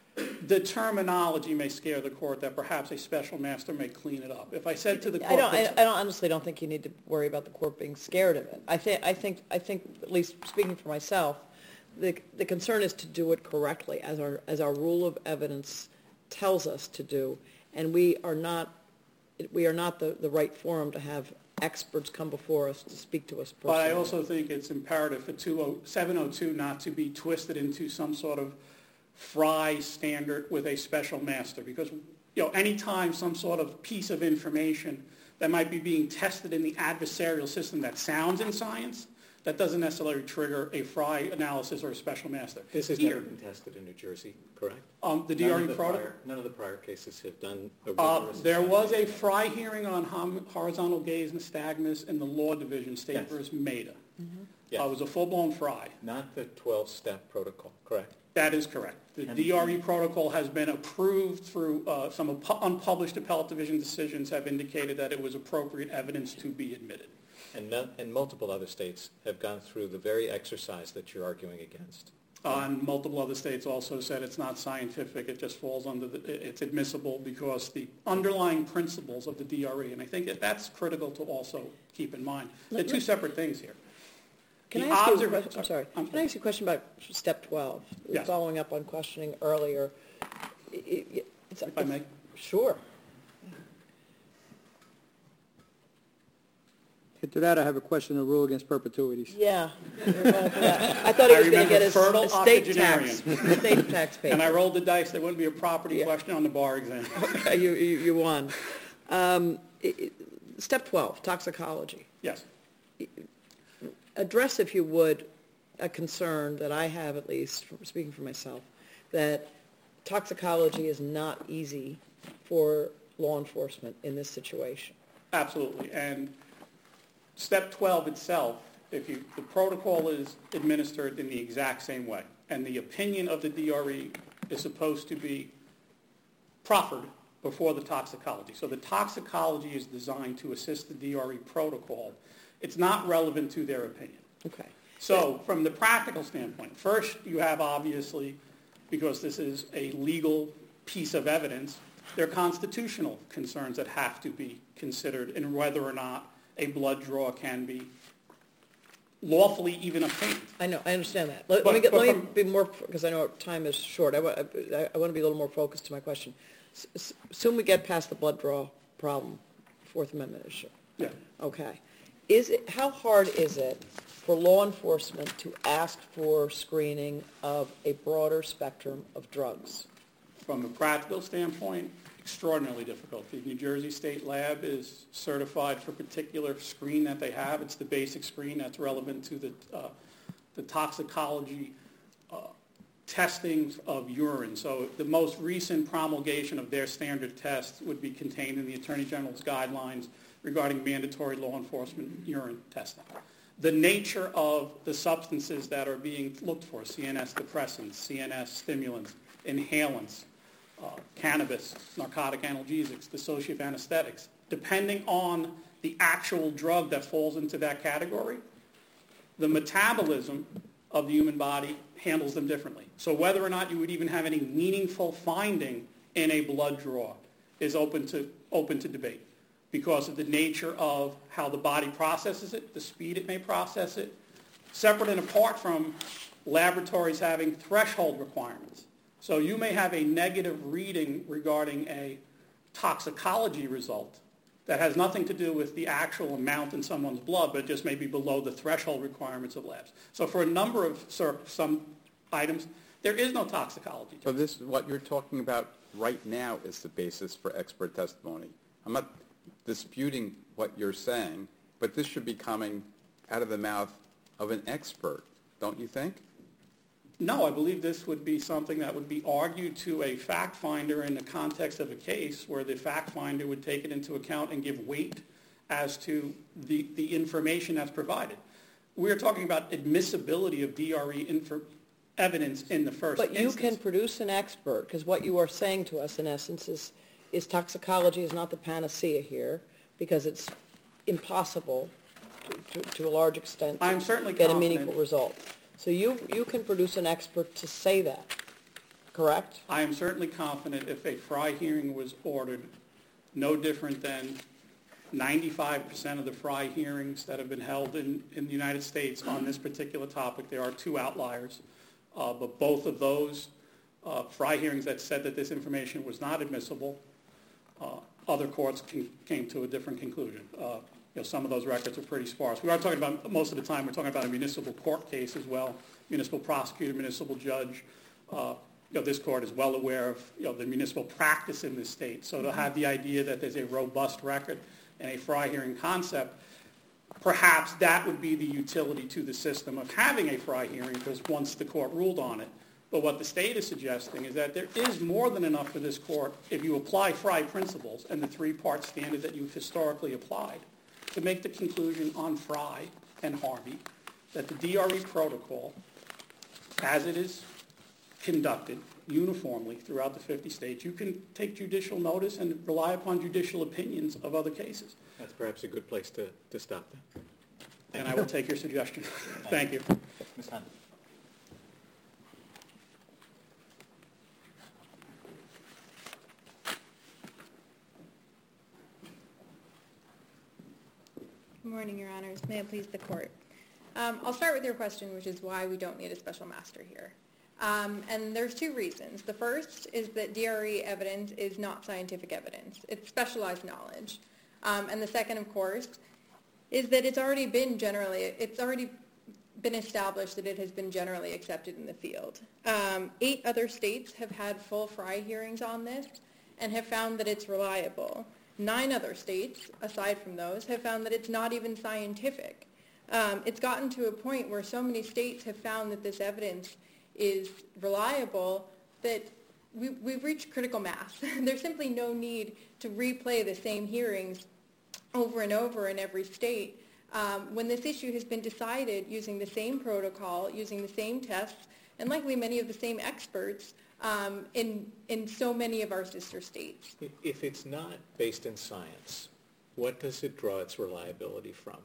the terminology may scare the court that perhaps a special master may clean it up. If I said to the court... I honestly don't think you need to worry about the court being scared of it. I think, at least speaking for myself, the concern is to do it correctly, as our rule of evidence tells us to do, and we are not the right forum to have experts come before us to speak to us personally. But I also think it's imperative for 702 not to be twisted into some sort of Fry standard with a special master, because any time some sort of piece of information that might be being tested in the adversarial system that sounds in science, that doesn't necessarily trigger a Fry analysis or a special master. This has never been tested in New Jersey, correct? The DRE protocol? None of the prior cases have done a rigorous There was a Fry hearing on horizontal gaze nystagmus in the law division, State Yes. versus Maida. Mm-hmm. Yes. It was a full-blown Fry. Not the 12-step protocol, correct? That is correct. The DRE protocol has been approved through some unpublished appellate division decisions have indicated that it was appropriate evidence to be admitted. And multiple other states have gone through the very exercise that you're arguing against. And multiple other states also said it's not scientific, it just falls under it's admissible because the underlying principles of the DRE, and I think that's critical to also keep in mind. They're two separate things here. Can I ask you a question? I'm sorry. Can I ask you a question about step 12? Yes. Following up on questioning earlier. If I may? Sure. To that, I have a question on rule against perpetuities. Yeah. I thought he was going to get a state tax payment. And I rolled the dice, there wouldn't be a property question on the bar exam. You won. Step 12, toxicology. Yes. Address, if you would, a concern that I have, at least, speaking for myself, that toxicology is not easy for law enforcement in this situation. Absolutely. And step 12 itself, the protocol is administered in the exact same way, and the opinion of the DRE is supposed to be proffered before the toxicology. So the toxicology is designed to assist the DRE protocol. It's not relevant to their opinion. Okay. So from the practical standpoint, first you have obviously, because this is a legal piece of evidence, there are constitutional concerns that have to be considered in whether or not a blood draw can be lawfully even obtained. I know, I understand that. Let me be more, because I know time is short. I want to be a little more focused to my question. Assume we get past the blood draw problem, Fourth Amendment issue. Yeah. Okay. How hard is it for law enforcement to ask for screening of a broader spectrum of drugs? From a practical standpoint, extraordinarily difficult. The New Jersey State Lab is certified for a particular screen that they have. It's the basic screen that's relevant to the toxicology testings of urine. So the most recent promulgation of their standard tests would be contained in the Attorney General's guidelines regarding mandatory law enforcement urine testing. The nature of the substances that are being looked for, CNS depressants, CNS stimulants, inhalants, cannabis, narcotic analgesics, dissociative anesthetics, depending on the actual drug that falls into that category, the metabolism of the human body handles them differently. So whether or not you would even have any meaningful finding in a blood draw is open to debate because of the nature of how the body processes it, the speed it may process it, separate and apart from laboratories having threshold requirements. So you may have a negative reading regarding a toxicology result that has nothing to do with the actual amount in someone's blood, but it just may be below the threshold requirements of labs. So for a number of some items, there is no toxicology. So this, what you're talking about right now is the basis for expert testimony. I'm not disputing what you're saying, but this should be coming out of the mouth of an expert, don't you think? No, I believe this would be something that would be argued to a fact finder in the context of a case where the fact finder would take it into account and give weight as to the information that's provided. We're talking about admissibility of DRE evidence in the first instance. But you can produce an expert, because what you are saying to us, in essence, is toxicology is not the panacea here, because it's impossible to a large extent I'm certainly to get a confident. meaningful result. So you can produce an expert to say that. correct? I am certainly confident if a Fry hearing was ordered, no different than 95% of the Fry hearings that have been held in the United States on this particular topic. There are two outliers, but both of those Fry hearings that said that this information was not admissible, other courts came to a different conclusion. Some of those records are pretty sparse. We are talking about, most of the time, we're talking about a municipal court case as well, municipal prosecutor, municipal judge. This court is well aware of the municipal practice in this state. So to have the idea that there's a robust record and a Fry hearing concept, perhaps that would be the utility to the system of having a Fry hearing, because once the court ruled on it. But what the state is suggesting is that there is more than enough for this court, if you apply Fry principles and the three-part standard that you've historically applied, to make the conclusion on Fry and Harvey that the DRE protocol, as it is conducted uniformly throughout the 50 states, you can take judicial notice and rely upon judicial opinions of other cases. That's perhaps a good place to stop that. And I will take your suggestion. Thank you. Ms. Hunt. Good morning, Your Honors. May it please the Court. I'll start with your question, which is why we don't need a special master here. And there's two reasons. The first is that DRE evidence is not scientific evidence. It's specialized knowledge. And the second, of course, is that it's already been established that it has been generally accepted in the field. 8 other states have had full Fry hearings on this and have found that it's reliable. 9 other states, aside from those, have found that it's not even scientific. It's gotten to a point where so many states have found that this evidence is reliable that we've reached critical mass. There's simply no need to replay the same hearings over and over in every state when this issue has been decided using the same protocol, using the same tests, and likely many of the same experts in so many of our sister states. If it's not based in science, what does it draw its reliability from?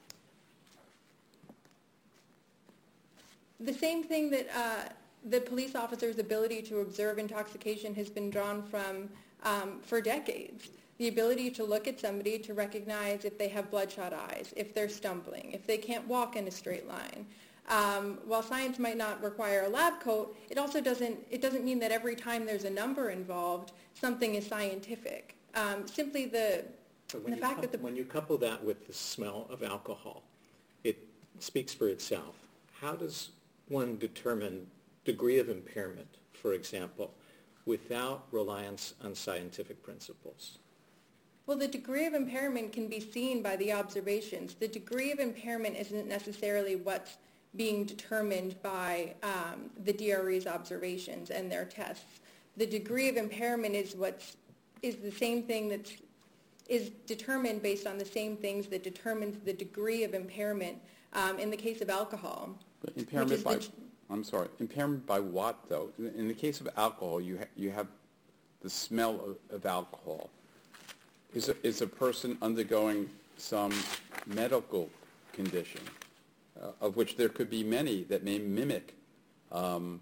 The same thing that the police officer's ability to observe intoxication has been drawn from for decades. The ability to look at somebody to recognize if they have bloodshot eyes, if they're stumbling, if they can't walk in a straight line. While science might not require a lab coat, it also doesn't mean that every time there's a number involved, something is scientific. Simply the fact that when you couple that with the smell of alcohol, it speaks for itself. How does one determine degree of impairment, for example, without reliance on scientific principles? Well, the degree of impairment can be seen by the observations. The degree of impairment isn't necessarily what's being determined by the DRE's observations and their tests. The degree of impairment is the same thing that is determined based on the same things that determines the degree of impairment in the case of alcohol. Impairment by what, though? In the case of alcohol, you have the smell of alcohol. Is a person undergoing some medical condition, of which there could be many that may mimic, an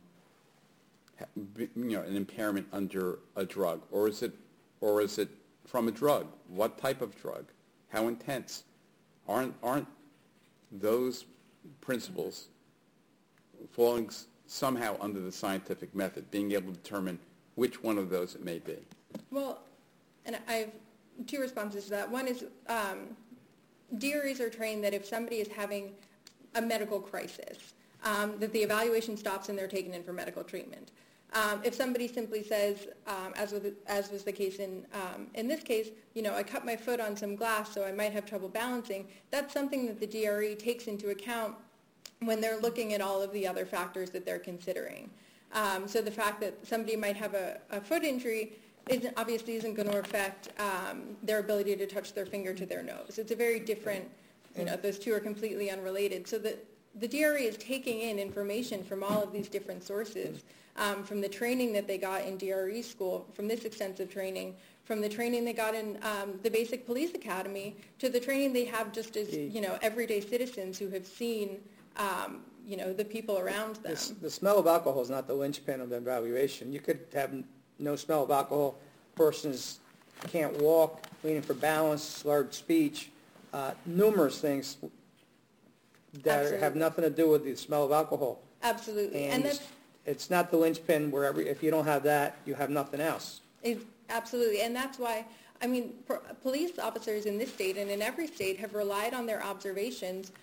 impairment under a drug, or is it from a drug? What type of drug? How intense? Aren't those principles falling somehow under the scientific method, being able to determine which one of those it may be? Well, and I have 2 responses to that. One is DREs are trained that if somebody is having a medical crisis, that the evaluation stops and they're taken in for medical treatment. If somebody simply says, as was the case in this case, I cut my foot on some glass so I might have trouble balancing, that's something that the DRE takes into account when they're looking at all of the other factors that they're considering. So the fact that somebody might have a foot injury obviously isn't going to affect their ability to touch their finger to their nose. It's a very different, those two are completely unrelated. So the DRE is taking in information from all of these different sources, from the training that they got in DRE school, from this extensive training, from the training they got in the basic police academy, to the training they have just as, everyday citizens who have seen the people around them. The smell of alcohol is not the linchpin of the evaluation. You could have no smell of alcohol, persons can't walk, leaning for balance, slurred speech, numerous things that Absolutely. have nothing to do with the smell of alcohol. Absolutely. And it's not the linchpin where if you don't have that, you have nothing else. Absolutely. And that's why, police officers in this state and in every state have relied on their observations.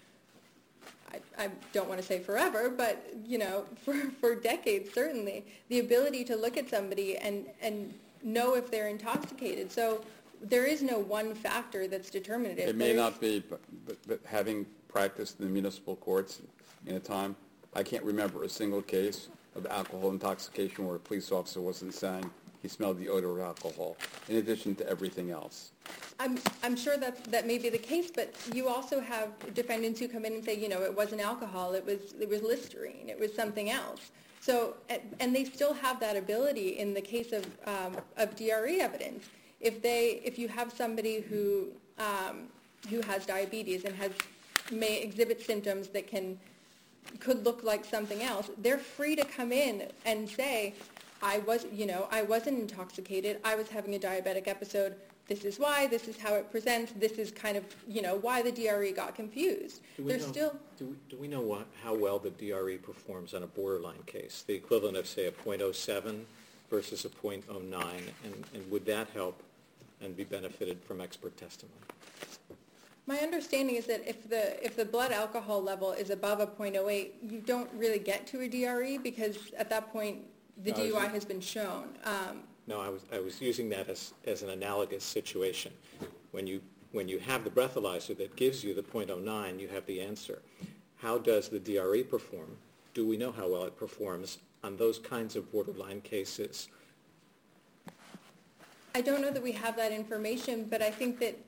I don't want to say forever, but, for decades, certainly, the ability to look at somebody and know if they're intoxicated. So there is no one factor that's determinative. It may not be, but having practiced in the municipal courts in a time, I can't remember a single case of alcohol intoxication where a police officer wasn't saying he smelled the odor of alcohol, in addition to everything else. I'm sure that may be the case, but you also have defendants who come in and say, it wasn't alcohol, it was Listerine, it was something else. So, and they still have that ability in the case of DRE evidence. If you have somebody who has diabetes and may exhibit symptoms that could look like something else, they're free to come in and say, I wasn't intoxicated, I was having a diabetic episode, this is why, this is how it presents, this is kind of, why the DRE got confused. Do we know how well the DRE performs on a borderline case, the equivalent of, say, a .07 versus a .09, and would that help and be benefited from expert testimony? My understanding is that if the blood alcohol level is above a .08, you don't really get to a DRE because at that point the DUI has been shown. No, I was using that as an analogous situation. When you have the breathalyzer that gives you the .09, you have the answer. How does the DRE perform? Do we know how well it performs on those kinds of borderline cases? I don't know that we have that information, but I think that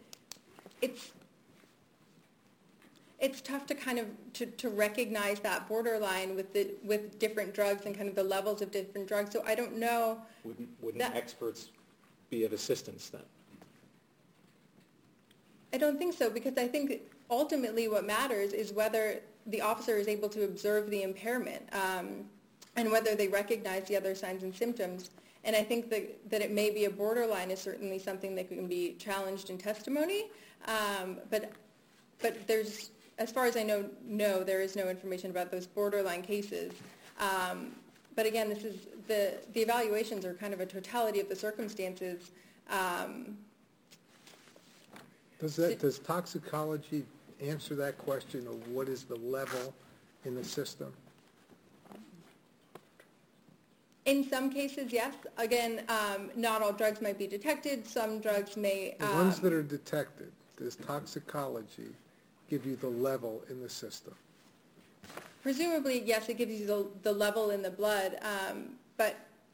it's tough to kind of to recognize that borderline with different drugs and kind of the levels of different drugs. So I don't know. Wouldn't experts be of assistance then? I don't think so, because I think ultimately what matters is whether the officer is able to observe the impairment and whether they recognize the other signs and symptoms. And I think that it may be a borderline is certainly something that can be challenged in testimony, but there's, as far as I know, no, there is no information about those borderline cases. But again, this is the evaluations are kind of a totality of the circumstances. Does toxicology answer that question of what is the level in the system? In some cases, yes. Again, not all drugs might be detected. Some drugs may... The ones that are detected, does toxicology give you the level in the system? Presumably, yes, it gives you the level in the blood, but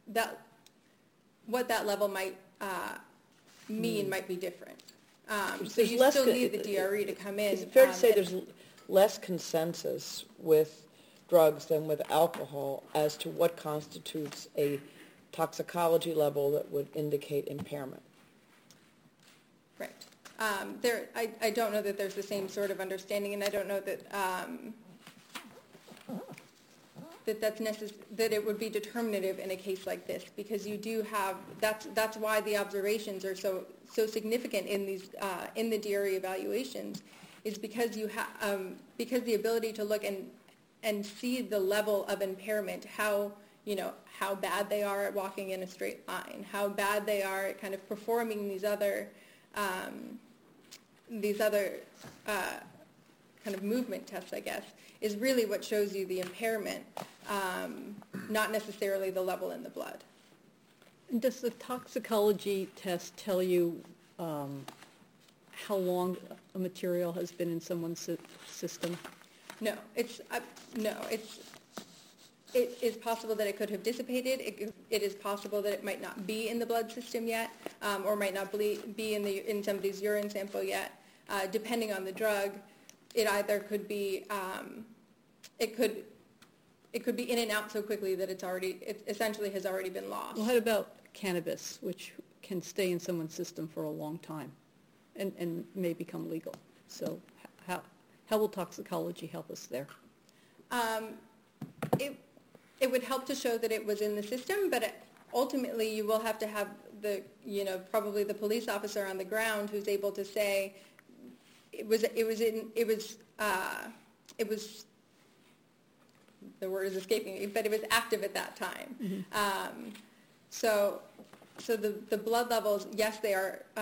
what that level might mean might be different. So you still need the DRE to come in. Is it fair to say there's less consensus with drugs than with alcohol as to what constitutes a toxicology level that would indicate impairment? Right. I don't know that there's the same sort of understanding, and I don't know that that it would be determinative in a case like this, because you do have that's why the observations are so significant in these in the DRE evaluations, is because you have because the ability to look and see the level of impairment, how bad they are at walking in a straight line, how bad they are at kind of performing these other kind of movement tests, I guess, is really what shows you the impairment, not necessarily the level in the blood. And does the toxicology test tell you how long a material has been in someone's system? No, it is possible that it could have dissipated. It is possible that it might not be in the blood system yet, or might not be in somebody's urine sample yet. Depending on the drug, it either could be it could be in and out so quickly that it essentially has already been lost. Well, what about cannabis, which can stay in someone's system for a long time and may become legal? So how will toxicology help us there? It would help to show that it was in the system, but ultimately you will have to have probably the police officer on the ground who's able to say it was the word is escaping me, but it was active at that time. Mm-hmm. So the blood levels, yes, they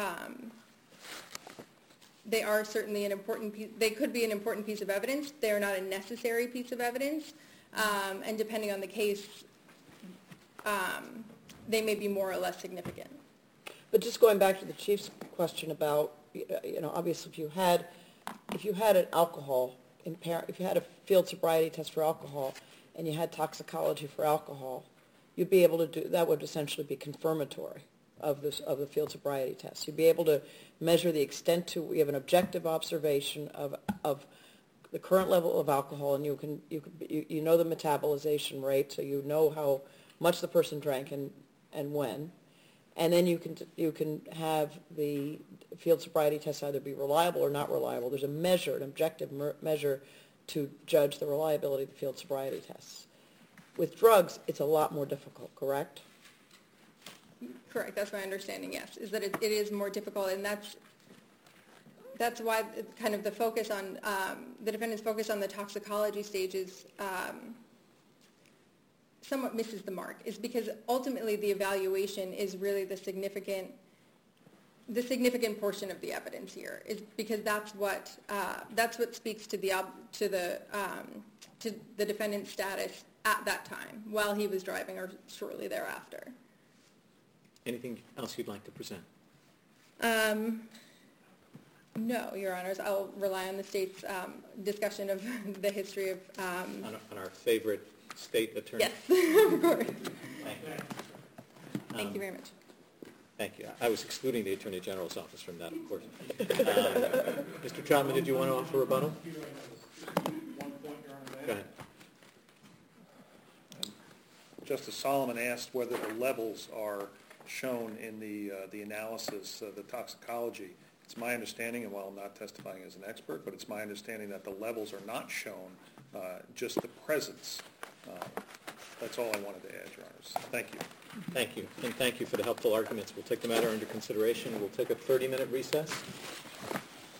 are certainly an important piece. They could be an important piece of evidence. They are not a necessary piece of evidence, and depending on the case, they may be more or less significant. But just going back to the Chief's question about, obviously if you had an alcohol impairment, if you had a field sobriety test for alcohol and you had toxicology for alcohol, you'd be able to do, that would essentially be confirmatory of the field sobriety test. You'd be able to measure the extent to, we have an objective observation of the current level of alcohol, and you know the metabolization rate, so you know how much the person drank and when. And then you can have the field sobriety test either be reliable or not reliable. There's a measure, an objective measure to judge the reliability of the field sobriety tests. With drugs, it's a lot more difficult, correct? Correct. That's my understanding, yes, is that it is more difficult, and that's why kind of the focus on, the defendant's focus on the toxicology stages somewhat misses the mark, is because ultimately the evaluation is really the significant portion of the evidence here, is because that's what speaks to the defendant's status at that time while he was driving or shortly thereafter. Anything else you'd like to present? No, Your Honors. I'll rely on the state's discussion of the history of... On our favorite state attorney? Yes, of course. Thank you. Thank you very much. Thank you. I was excluding the Attorney General's office from that, of course. Mr. Troutman, did you want to offer rebuttal? Go ahead. Justice Solomon asked whether the levels are shown in the analysis of the toxicology. It's my understanding, and while I'm not testifying as an expert, but it's my understanding that the levels are not shown, just the presence. That's all I wanted to add, Your Honors. Thank you. Thank you, and thank you for the helpful arguments. We'll take the matter under consideration. We'll take a 30-minute recess.